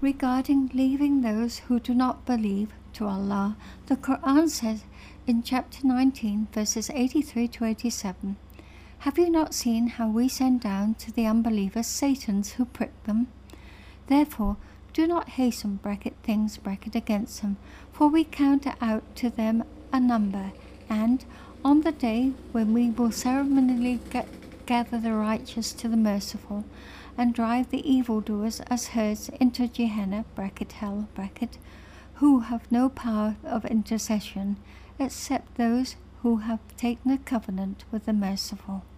Regarding leaving those who do not believe to Allah, the Quran says in chapter 19, verses 83 to 87, "Have you not seen how we send down to the unbelievers Satans who prick them? Therefore, do not hasten things against them, for we count out to them a number, and on the day when we will ceremonially gather the righteous to the merciful, and drive the evildoers as herds into Gehenna (hell), who have no power of intercession, except those who have taken a covenant with the merciful."